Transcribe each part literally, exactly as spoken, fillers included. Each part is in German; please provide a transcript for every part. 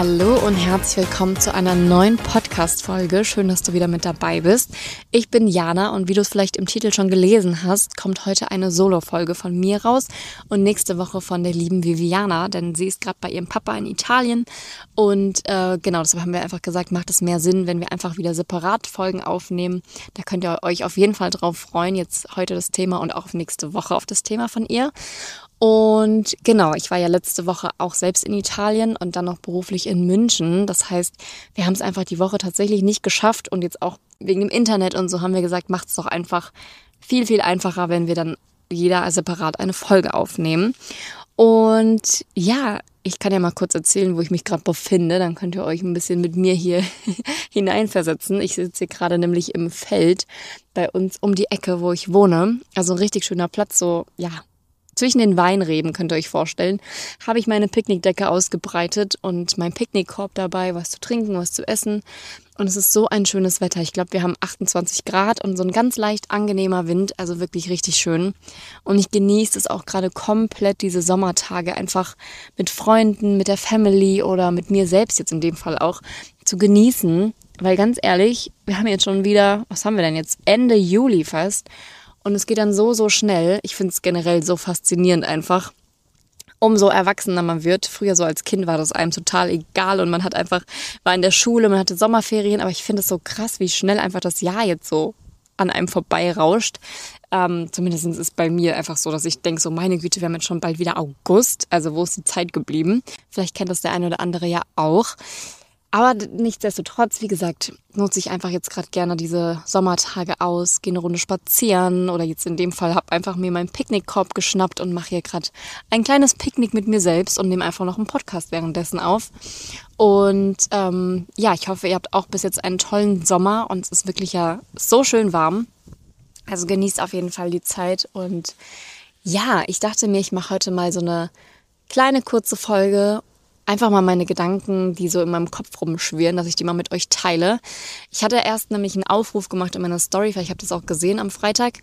Hallo und herzlich willkommen zu einer neuen Podcast-Folge. Schön, dass du wieder mit dabei bist. Ich bin Jana und wie du es vielleicht im Titel schon gelesen hast, kommt heute eine Solo-Folge von mir raus und nächste Woche von der lieben Viviana, denn sie ist gerade bei ihrem Papa in Italien und äh, genau, deshalb haben wir einfach gesagt, macht es mehr Sinn, wenn wir einfach wieder separat Folgen aufnehmen. Da könnt ihr euch auf jeden Fall drauf freuen, jetzt heute das Thema und auch auf nächste Woche auf das Thema von ihr. Und genau, ich war ja letzte Woche auch selbst in Italien und dann noch beruflich in München. Das heißt, wir haben es einfach die Woche tatsächlich nicht geschafft und jetzt auch wegen dem Internet und so haben wir gesagt, macht es doch einfach viel, viel einfacher, wenn wir dann jeder separat eine Folge aufnehmen. Und ja, ich kann ja mal kurz erzählen, wo ich mich gerade befinde. Dann könnt ihr euch ein bisschen mit mir hier hineinversetzen. Ich sitze hier gerade nämlich im Feld bei uns um die Ecke, wo ich wohne. Also ein richtig schöner Platz, so ja, zwischen den Weinreben, könnt ihr euch vorstellen, habe ich meine Picknickdecke ausgebreitet und mein Picknickkorb dabei, was zu trinken, was zu essen. Und es ist so ein schönes Wetter. Ich glaube, wir haben achtundzwanzig Grad und so ein ganz leicht angenehmer Wind, also wirklich richtig schön. Und ich genieße es auch gerade komplett, diese Sommertage einfach mit Freunden, mit der Family oder mit mir selbst jetzt in dem Fall auch zu genießen. Weil ganz ehrlich, wir haben jetzt schon wieder, was haben wir denn jetzt, Ende Juli fast. Und es geht dann so, so schnell. Ich finde es generell so faszinierend einfach. Umso erwachsener man wird. Früher so als Kind war das einem total egal und man hat einfach, war in der Schule, man hatte Sommerferien. Aber ich finde es so krass, wie schnell einfach das Jahr jetzt so an einem vorbeirauscht. Ähm, zumindest ist es bei mir einfach so, dass ich denke, so meine Güte, wir haben jetzt schon bald wieder August. Also wo ist die Zeit geblieben? Vielleicht kennt das der eine oder andere ja auch. Aber nichtsdestotrotz, wie gesagt, nutze ich einfach jetzt gerade gerne diese Sommertage aus, gehe eine Runde spazieren oder jetzt in dem Fall habe einfach mir meinen Picknickkorb geschnappt und mache hier gerade ein kleines Picknick mit mir selbst und nehme einfach noch einen Podcast währenddessen auf. Und ähm, ja, ich hoffe, ihr habt auch bis jetzt einen tollen Sommer und es ist wirklich ja so schön warm. Also genießt auf jeden Fall die Zeit und ja, ich dachte mir, ich mache heute mal so eine kleine kurze Folge. Einfach mal meine Gedanken, die so in meinem Kopf rumschwirren, dass ich die mal mit euch teile. Ich hatte erst nämlich einen Aufruf gemacht in meiner Story, vielleicht habt ihr das auch gesehen am Freitag.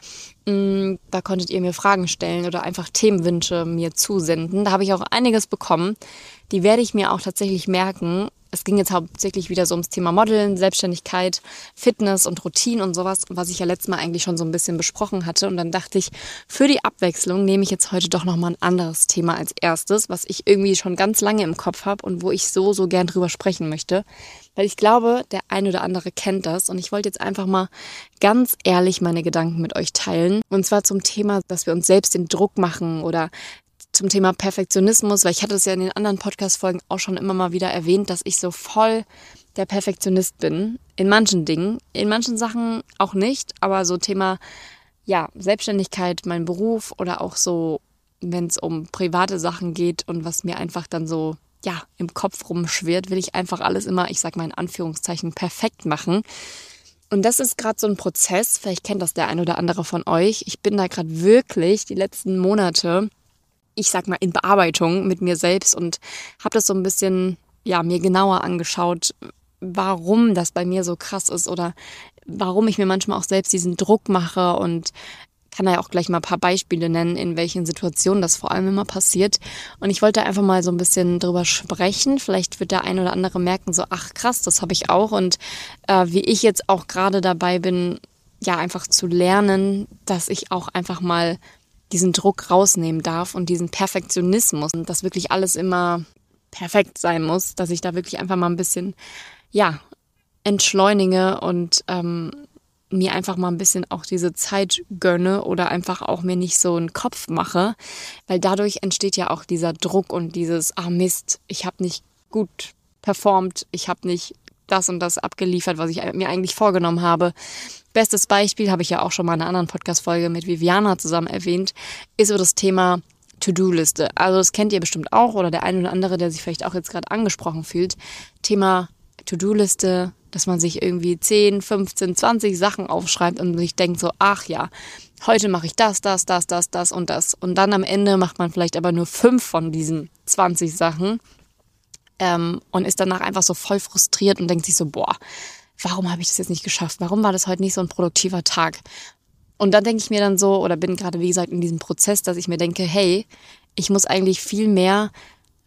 Da konntet ihr mir Fragen stellen oder einfach Themenwünsche mir zusenden. Da habe ich auch einiges bekommen. Die werde ich mir auch tatsächlich merken. Es ging jetzt hauptsächlich wieder so ums Thema Modeln, Selbstständigkeit, Fitness und Routine und sowas, was ich ja letztes Mal eigentlich schon so ein bisschen besprochen hatte. Und dann dachte ich, für die Abwechslung nehme ich jetzt heute doch nochmal ein anderes Thema als erstes, was ich irgendwie schon ganz lange im Kopf habe und wo ich so, so gern drüber sprechen möchte. Weil ich glaube, der ein oder andere kennt das. Und ich wollte jetzt einfach mal ganz ehrlich meine Gedanken mit euch teilen. Und zwar zum Thema, dass wir uns selbst den Druck machen oder zum Thema Perfektionismus, weil ich hatte es ja in den anderen Podcast-Folgen auch schon immer mal wieder erwähnt, dass ich so voll der Perfektionist bin. In manchen Dingen, in manchen Sachen auch nicht, aber so Thema ja Selbstständigkeit, mein Beruf oder auch so, wenn es um private Sachen geht und was mir einfach dann so ja im Kopf rumschwirrt, will ich einfach alles immer, ich sag mal in Anführungszeichen, perfekt machen. Und das ist gerade so ein Prozess, vielleicht kennt das der ein oder andere von euch. Ich bin da gerade wirklich die letzten Monate, ich sag mal, in Bearbeitung mit mir selbst und habe das so ein bisschen, ja, mir genauer angeschaut, warum das bei mir so krass ist oder warum ich mir manchmal auch selbst diesen Druck mache und kann da ja auch gleich mal ein paar Beispiele nennen, in welchen Situationen das vor allem immer passiert. Und ich wollte einfach mal so ein bisschen drüber sprechen. Vielleicht wird der ein oder andere merken, so, ach krass, das habe ich auch. Und äh, wie ich jetzt auch gerade dabei bin, ja, einfach zu lernen, dass ich auch einfach mal diesen Druck rausnehmen darf und diesen Perfektionismus und dass wirklich alles immer perfekt sein muss, dass ich da wirklich einfach mal ein bisschen, ja, entschleunige und ähm, mir einfach mal ein bisschen auch diese Zeit gönne oder einfach auch mir nicht so einen Kopf mache, weil dadurch entsteht ja auch dieser Druck und dieses, ah Mist, ich habe nicht gut performt, ich habe nicht das und das abgeliefert, was ich mir eigentlich vorgenommen habe. Bestes Beispiel, habe ich ja auch schon mal in einer anderen Podcast-Folge mit Viviana zusammen erwähnt, ist so das Thema To-Do-Liste. Also das kennt ihr bestimmt auch oder der eine oder andere, der sich vielleicht auch jetzt gerade angesprochen fühlt. Thema To-Do-Liste, dass man sich irgendwie zehn, fünfzehn, zwanzig Sachen aufschreibt und sich denkt so, ach ja, heute mache ich das, das, das, das, das und das. Und dann am Ende macht man vielleicht aber nur fünf von diesen zwanzig Sachen. Ähm, und ist danach einfach so voll frustriert und denkt sich so, boah, warum habe ich das jetzt nicht geschafft? Warum war das heute nicht so ein produktiver Tag? Und dann denke ich mir dann so, oder bin gerade, wie gesagt, in diesem Prozess, dass ich mir denke, hey, ich muss eigentlich viel mehr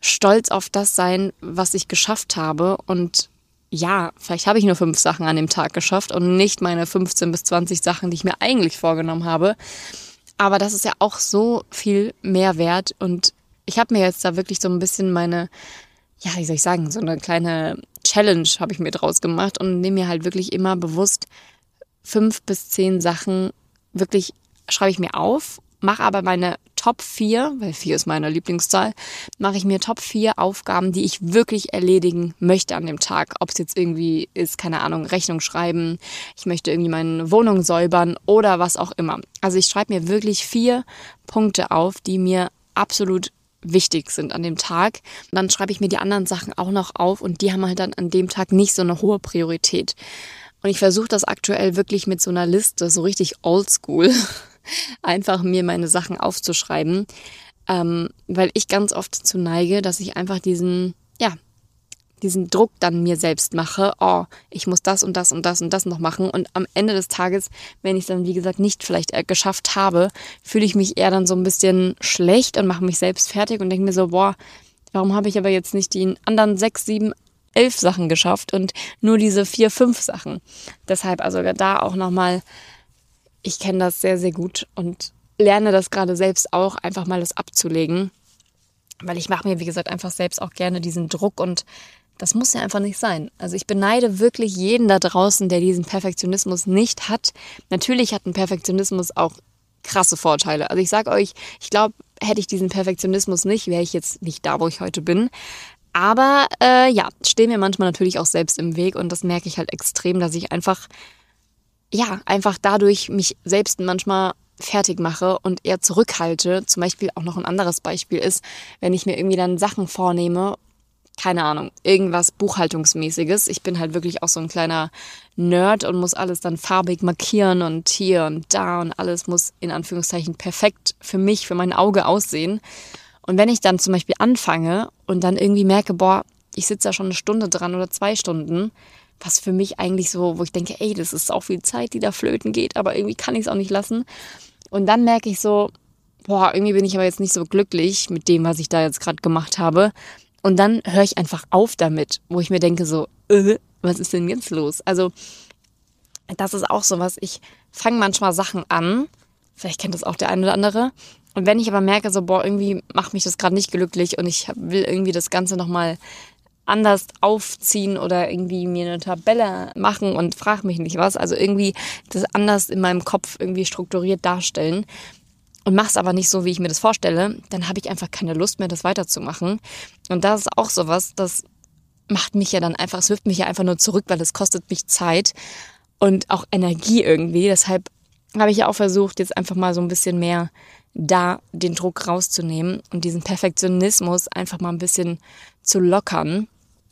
stolz auf das sein, was ich geschafft habe. Und ja, vielleicht habe ich nur fünf Sachen an dem Tag geschafft und nicht meine fünfzehn bis zwanzig Sachen, die ich mir eigentlich vorgenommen habe. Aber das ist ja auch so viel mehr wert. Und ich habe mir jetzt da wirklich so ein bisschen meine, ja, wie soll ich sagen, so eine kleine Challenge habe ich mir draus gemacht und nehme mir halt wirklich immer bewusst fünf bis zehn Sachen, wirklich schreibe ich mir auf, mache aber meine Top vier, weil vier ist meine Lieblingszahl, mache ich mir Top vier Aufgaben, die ich wirklich erledigen möchte an dem Tag. Ob es jetzt irgendwie ist, keine Ahnung, Rechnung schreiben, ich möchte irgendwie meine Wohnung säubern oder was auch immer. Also ich schreibe mir wirklich vier Punkte auf, die mir absolut wichtig sind an dem Tag. Und dann schreibe ich mir die anderen Sachen auch noch auf und die haben halt dann an dem Tag nicht so eine hohe Priorität. Und ich versuche das aktuell wirklich mit so einer Liste, so richtig oldschool, einfach mir meine Sachen aufzuschreiben, ähm, weil ich ganz oft dazu neige, dass ich einfach diesen, ja, diesen Druck dann mir selbst mache, oh, ich muss das und das und das und das noch machen und am Ende des Tages, wenn ich es dann, wie gesagt, nicht vielleicht geschafft habe, fühle ich mich eher dann so ein bisschen schlecht und mache mich selbst fertig und denke mir so, boah, warum habe ich aber jetzt nicht die anderen sechs, sieben, elf Sachen geschafft und nur diese vier, fünf Sachen. Deshalb also da auch nochmal, ich kenne das sehr, sehr gut und lerne das gerade selbst auch, einfach mal das abzulegen, weil ich mache mir, wie gesagt, einfach selbst auch gerne diesen Druck und das muss ja einfach nicht sein. Also ich beneide wirklich jeden da draußen, der diesen Perfektionismus nicht hat. Natürlich hat ein Perfektionismus auch krasse Vorteile. Also ich sage euch, ich glaube, hätte ich diesen Perfektionismus nicht, wäre ich jetzt nicht da, wo ich heute bin. Aber äh, ja, stehen mir manchmal natürlich auch selbst im Weg und das merke ich halt extrem, dass ich einfach, ja, einfach dadurch mich selbst manchmal fertig mache und eher zurückhalte. Zum Beispiel auch noch ein anderes Beispiel ist, wenn ich mir irgendwie dann Sachen vornehme, keine Ahnung, irgendwas Buchhaltungsmäßiges. Ich bin halt wirklich auch so ein kleiner Nerd und muss alles dann farbig markieren und hier und da und alles muss in Anführungszeichen perfekt für mich, für mein Auge aussehen. Und wenn ich dann zum Beispiel anfange und dann irgendwie merke, boah, ich sitze da schon eine Stunde dran oder zwei Stunden, was für mich eigentlich so, wo ich denke, ey, das ist auch viel Zeit, die da flöten geht, aber irgendwie kann ich es auch nicht lassen. Und dann merke ich so, boah, irgendwie bin ich aber jetzt nicht so glücklich mit dem, was ich da jetzt gerade gemacht habe. Und dann höre ich einfach auf damit, wo ich mir denke so, äh, was ist denn jetzt los? Also das ist auch so was, ich fange manchmal Sachen an, vielleicht kennt das auch der eine oder andere. Und wenn ich aber merke, so, boah, irgendwie macht mich das gerade nicht glücklich und ich will irgendwie das Ganze nochmal anders aufziehen oder irgendwie mir eine Tabelle machen und frag mich nicht was, also irgendwie das anders in meinem Kopf irgendwie strukturiert darstellen und mach's aber nicht so, wie ich mir das vorstelle, dann habe ich einfach keine Lust mehr, das weiterzumachen. Und das ist auch sowas, das macht mich ja dann einfach, es wirft mich ja einfach nur zurück, weil es kostet mich Zeit und auch Energie irgendwie. Deshalb habe ich ja auch versucht, jetzt einfach mal so ein bisschen mehr da den Druck rauszunehmen und diesen Perfektionismus einfach mal ein bisschen zu lockern.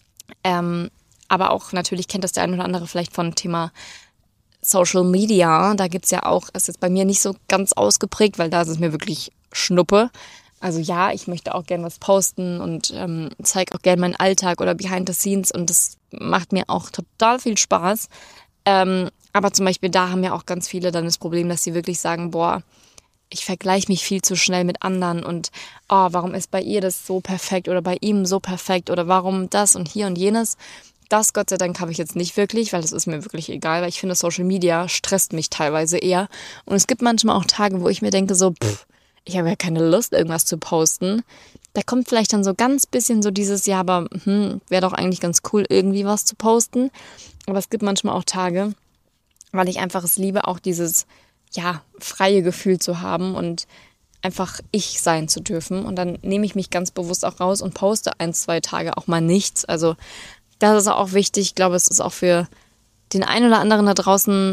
Ähm, aber auch natürlich kennt das der eine oder andere vielleicht von Thema Social Media. Da gibt's ja auch, ist jetzt bei mir nicht so ganz ausgeprägt, weil da ist es mir wirklich Schnuppe. Also ja, ich möchte auch gerne was posten und ähm, zeige auch gerne meinen Alltag oder Behind the Scenes und das macht mir auch total viel Spaß. Ähm, aber zum Beispiel da haben ja auch ganz viele dann das Problem, dass sie wirklich sagen, boah, ich vergleiche mich viel zu schnell mit anderen und oh, warum ist bei ihr das so perfekt oder bei ihm so perfekt oder warum das und hier und jenes. Das, Gott sei Dank, habe ich jetzt nicht wirklich, weil das ist mir wirklich egal, weil ich finde, Social Media stresst mich teilweise eher. Und es gibt manchmal auch Tage, wo ich mir denke so, pff, ich habe ja keine Lust, irgendwas zu posten. Da kommt vielleicht dann so ganz bisschen so dieses, ja, aber hm, wäre doch eigentlich ganz cool, irgendwie was zu posten. Aber es gibt manchmal auch Tage, weil ich einfach es liebe, auch dieses ja, freie Gefühl zu haben und einfach ich sein zu dürfen. Und dann nehme ich mich ganz bewusst auch raus und poste ein, zwei Tage auch mal nichts. Also das ist auch wichtig. Ich glaube, es ist auch für den einen oder anderen da draußen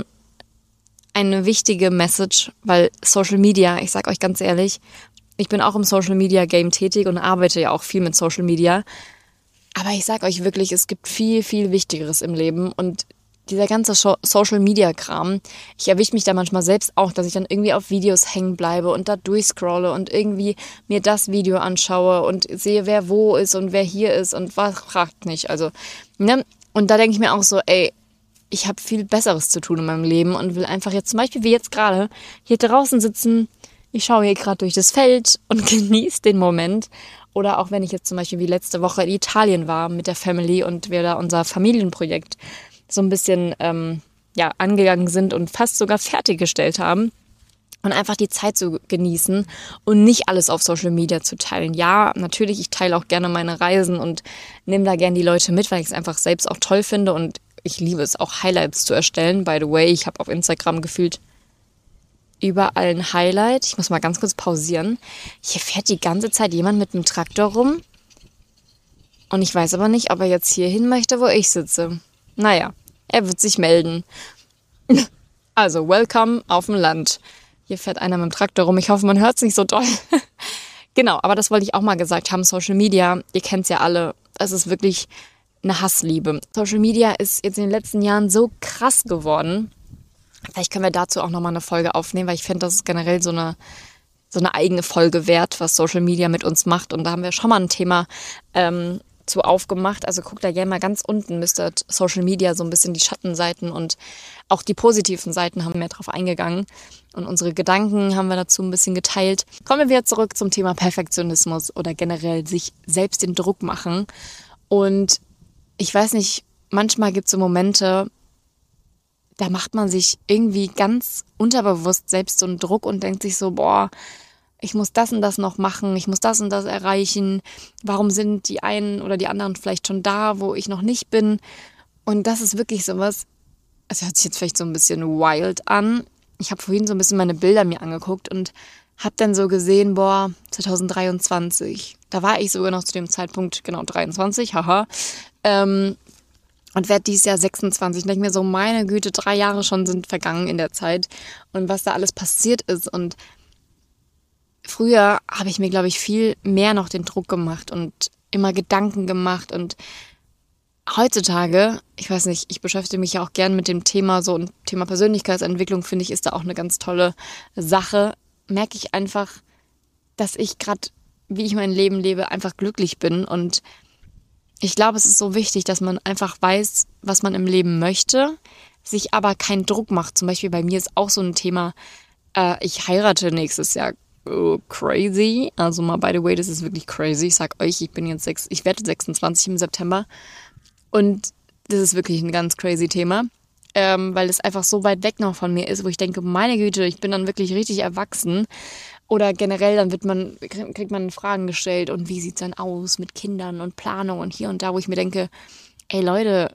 eine wichtige Message, weil Social Media, ich sag euch ganz ehrlich, ich bin auch im Social Media Game tätig und arbeite ja auch viel mit Social Media. Aber ich sag euch wirklich, es gibt viel, viel Wichtigeres im Leben und dieser ganze Social-Media-Kram, ich erwische mich da manchmal selbst auch, dass ich dann irgendwie auf Videos hängen bleibe und da durchscrolle und irgendwie mir das Video anschaue und sehe, wer wo ist und wer hier ist und was fragt nicht. Also, ne? Und da denke ich mir auch so, ey, ich habe viel Besseres zu tun in meinem Leben und will einfach jetzt zum Beispiel wie jetzt gerade hier draußen sitzen. Ich schaue hier gerade durch das Feld und genieße den Moment Oder auch wenn ich jetzt zum Beispiel wie letzte Woche in Italien war mit der Family und wir da unser Familienprojekt so ein bisschen ähm, ja, angegangen sind und fast sogar fertiggestellt haben. Und einfach die Zeit zu genießen und nicht alles auf Social Media zu teilen. Ja, natürlich, ich teile auch gerne meine Reisen und nehme da gerne die Leute mit, weil ich es einfach selbst auch toll finde. Und ich liebe es auch, Highlights zu erstellen. By the way, ich habe auf Instagram gefühlt überall ein Highlight. Ich muss mal ganz kurz pausieren. Hier fährt die ganze Zeit jemand mit einem Traktor rum. Und ich weiß aber nicht, ob er jetzt hier hin möchte, wo ich sitze. Naja, er wird sich melden. Also, welcome auf dem Land. Hier fährt einer mit dem Traktor rum. Ich hoffe, man hört es nicht so doll. Genau, aber das wollte ich auch mal gesagt haben. Social Media, ihr kennt es ja alle, es ist wirklich eine Hassliebe. Social Media ist jetzt in den letzten Jahren so krass geworden. Vielleicht können wir dazu auch nochmal eine Folge aufnehmen, weil ich finde, das ist generell so eine, so eine eigene Folge wert, was Social Media mit uns macht. Und da haben wir schon mal ein Thema ähm, zu aufgemacht. Also guckt da gerne mal ganz unten, müsste Social Media so ein bisschen die Schattenseiten und auch die positiven Seiten haben wir drauf eingegangen. Und unsere Gedanken haben wir dazu ein bisschen geteilt. Kommen wir wieder zurück zum Thema Perfektionismus oder generell sich selbst den Druck machen. Und ich weiß nicht, manchmal gibt es so Momente, da macht man sich irgendwie ganz unterbewusst selbst so einen Druck und denkt sich so, boah, ich muss das und das noch machen, ich muss das und das erreichen. Warum sind die einen oder die anderen vielleicht schon da, wo ich noch nicht bin? Und das ist wirklich sowas, es hört sich jetzt vielleicht so ein bisschen wild an. Ich habe vorhin so ein bisschen meine Bilder mir angeguckt und habe dann so gesehen, boah, zwanzig dreiundzwanzig, da war ich sogar noch zu dem Zeitpunkt, genau dreiundzwanzig, haha, ähm, und werde dieses Jahr sechsundzwanzig. Ich denke mir so, meine Güte, drei Jahre schon sind vergangen in der Zeit und was da alles passiert ist. Und früher habe ich mir, glaube ich, viel mehr noch den Druck gemacht und immer Gedanken gemacht. Und heutzutage, ich weiß nicht, ich beschäftige mich ja auch gern mit dem Thema so und Thema Persönlichkeitsentwicklung, finde ich, ist da auch eine ganz tolle Sache. Merke ich einfach, dass ich gerade, wie ich mein Leben lebe, einfach glücklich bin. Und ich glaube, es ist so wichtig, dass man einfach weiß, was man im Leben möchte, sich aber keinen Druck macht. Zum Beispiel bei mir ist auch so ein Thema, äh, ich heirate nächstes Jahr. Oh, crazy. Also mal, by the way, das ist wirklich crazy. Ich sag euch, ich bin jetzt sechs, ich werde sechsundzwanzig im September. Und das ist wirklich ein ganz crazy Thema, ähm, weil es einfach so weit weg noch von mir ist, wo ich denke, meine Güte, ich bin dann wirklich richtig erwachsen. Oder generell, dann wird man, kriegt man Fragen gestellt und wie sieht's dann aus mit Kindern und Planung und hier und da, wo ich mir denke, ey Leute,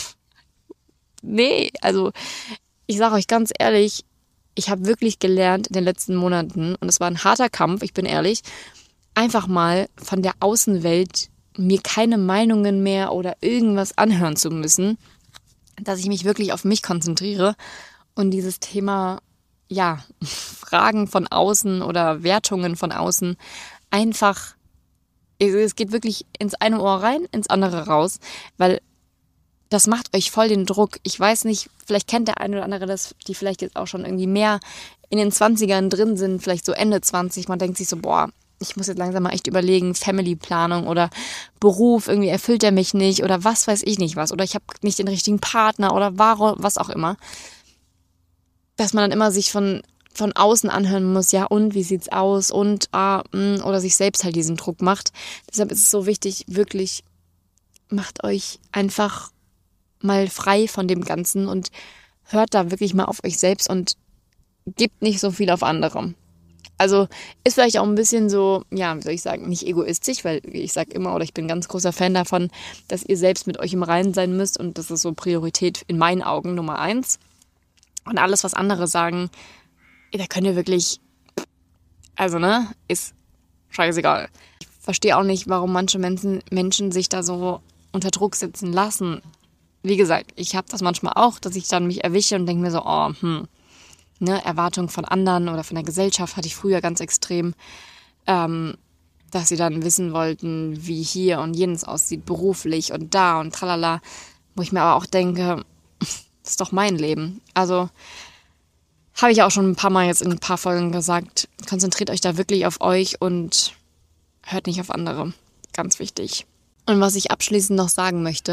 nee, also ich sage euch ganz ehrlich, ich habe wirklich gelernt in den letzten Monaten, und es war ein harter Kampf, ich bin ehrlich, einfach mal von der Außenwelt mir keine Meinungen mehr oder irgendwas anhören zu müssen, dass ich mich wirklich auf mich konzentriere und dieses Thema, ja, Fragen von außen oder Wertungen von außen einfach, es geht wirklich ins eine Ohr rein, ins andere raus, weil das macht euch voll den Druck. Ich weiß nicht, vielleicht kennt der eine oder andere das, die vielleicht jetzt auch schon irgendwie mehr in den Zwanzigern drin sind, vielleicht so Ende zwanzig. Man denkt sich so, boah, ich muss jetzt langsam mal echt überlegen, Family-Planung oder Beruf, irgendwie erfüllt der mich nicht oder was weiß ich nicht was. Oder ich habe nicht den richtigen Partner oder warum, was auch immer. Dass man dann immer sich von, von außen anhören muss, ja und, wie sieht's aus und, ah, mh, oder sich selbst halt diesen Druck macht. Deshalb ist es so wichtig, wirklich, macht euch einfach mal frei von dem Ganzen und hört da wirklich mal auf euch selbst und gebt nicht so viel auf andere. Also ist vielleicht auch ein bisschen so, ja, wie soll ich sagen, nicht egoistisch, weil ich sage immer, oder ich bin ein ganz großer Fan davon, dass ihr selbst mit euch im Reinen sein müsst und das ist so Priorität in meinen Augen Nummer eins. Und alles, was andere sagen, da könnt ihr wirklich, also ne, ist scheißegal. Ich verstehe auch nicht, warum manche Menschen, Menschen sich da so unter Druck setzen lassen. Wie gesagt, ich habe das manchmal auch, dass ich dann mich erwische und denke mir so, oh, hm, ne, Erwartung von anderen oder von der Gesellschaft hatte ich früher ganz extrem, ähm, dass sie dann wissen wollten, wie hier und jenes aussieht, beruflich und da und tralala, wo ich mir aber auch denke, das ist doch mein Leben. Also habe ich auch schon ein paar Mal jetzt in ein paar Folgen gesagt, konzentriert euch da wirklich auf euch und hört nicht auf andere. Ganz wichtig. Und was ich abschließend noch sagen möchte,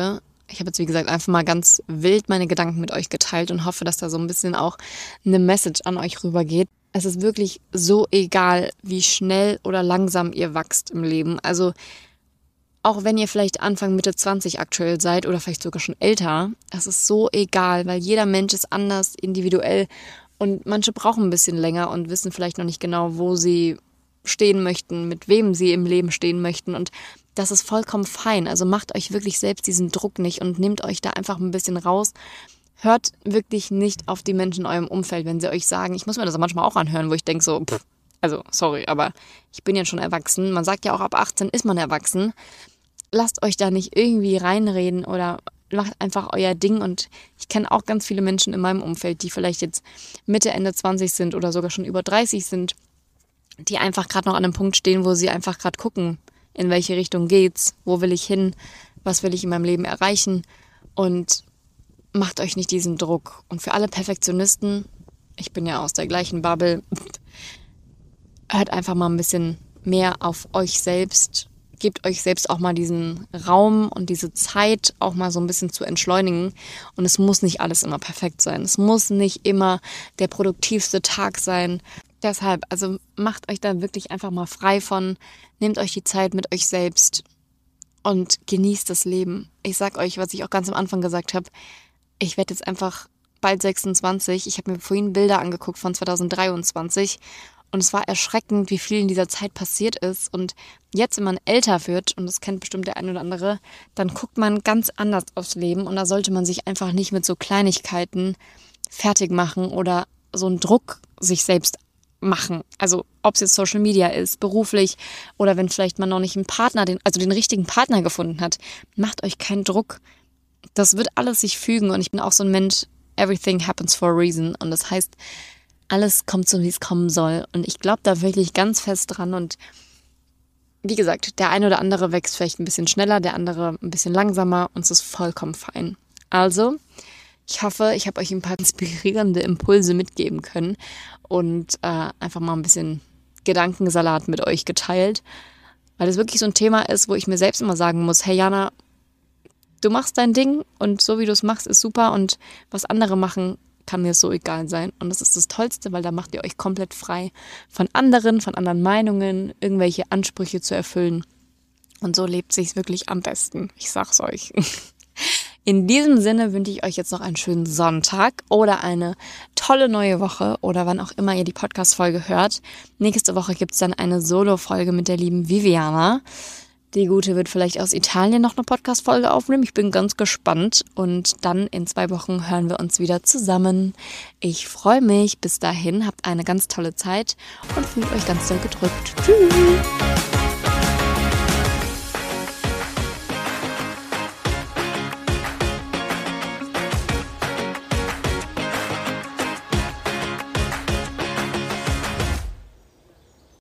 ich habe jetzt, wie gesagt, einfach mal ganz wild meine Gedanken mit euch geteilt und hoffe, dass da so ein bisschen auch eine Message an euch rübergeht. Es ist wirklich so egal, wie schnell oder langsam ihr wächst im Leben. Also auch wenn ihr vielleicht Anfang, Mitte zwanzig aktuell seid oder vielleicht sogar schon älter, es ist so egal, weil jeder Mensch ist anders, individuell und manche brauchen ein bisschen länger und wissen vielleicht noch nicht genau, wo sie stehen möchten, mit wem sie im Leben stehen möchten und das ist vollkommen fein. Also macht euch wirklich selbst diesen Druck nicht und nehmt euch da einfach ein bisschen raus. Hört wirklich nicht auf die Menschen in eurem Umfeld, wenn sie euch sagen, ich muss mir das manchmal auch anhören, wo ich denke so, pff, also sorry, aber ich bin ja schon erwachsen. Man sagt ja auch, ab achtzehn ist man erwachsen. Lasst euch da nicht irgendwie reinreden oder macht einfach euer Ding. Und ich kenne auch ganz viele Menschen in meinem Umfeld, die vielleicht jetzt Mitte, Ende zwanzig sind oder sogar schon über dreißig sind, die einfach gerade noch an einem Punkt stehen, wo sie einfach gerade gucken, in welche Richtung geht's, wo will ich hin, was will ich in meinem Leben erreichen und macht euch nicht diesen Druck. Und für alle Perfektionisten, ich bin ja aus der gleichen Bubble, hört einfach mal ein bisschen mehr auf euch selbst. Gebt euch selbst auch mal diesen Raum und diese Zeit auch mal so ein bisschen zu entschleunigen. Und es muss nicht alles immer perfekt sein. Es muss nicht immer der produktivste Tag sein. Deshalb, also macht euch da wirklich einfach mal frei von. Nehmt euch die Zeit mit euch selbst und genießt das Leben. Ich sag euch, was ich auch ganz am Anfang gesagt habe, ich werde jetzt einfach bald sechsundzwanzig. Ich habe mir vorhin Bilder angeguckt von zweitausenddreiundzwanzig und es war erschreckend, wie viel in dieser Zeit passiert ist. Und jetzt, wenn man älter wird, und das kennt bestimmt der eine oder andere, dann guckt man ganz anders aufs Leben und da sollte man sich einfach nicht mit so Kleinigkeiten fertig machen oder so einen Druck sich selbst machen. Also ob es jetzt Social Media ist, beruflich oder wenn vielleicht man noch nicht einen Partner, den, also den richtigen Partner gefunden hat, macht euch keinen Druck. Das wird alles sich fügen und ich bin auch so ein Mensch, everything happens for a reason und das heißt, alles kommt so, wie es kommen soll und ich glaube da wirklich ganz fest dran und wie gesagt, der eine oder andere wächst vielleicht ein bisschen schneller, der andere ein bisschen langsamer und es ist vollkommen fein. Also, ich hoffe, ich habe euch ein paar inspirierende Impulse mitgeben können und äh, einfach mal ein bisschen Gedankensalat mit euch geteilt, weil das wirklich so ein Thema ist, wo ich mir selbst immer sagen muss, hey Jana, du machst dein Ding und so wie du es machst, ist super und was andere machen, kann mir so egal sein. Und das ist das Tollste, weil da macht ihr euch komplett frei von anderen, von anderen Meinungen, irgendwelche Ansprüche zu erfüllen. Und so lebt sich's wirklich am besten. Ich sag's euch. In diesem Sinne wünsche ich euch jetzt noch einen schönen Sonntag oder eine tolle neue Woche oder wann auch immer ihr die Podcast-Folge hört. Nächste Woche gibt's dann eine Solo-Folge mit der lieben Viviana. Die Gute wird vielleicht aus Italien noch eine Podcast-Folge aufnehmen. Ich bin ganz gespannt. Und dann in zwei Wochen hören wir uns wieder zusammen. Ich freue mich. Bis dahin, habt eine ganz tolle Zeit und fühlt euch ganz doll gedrückt. Tschüss!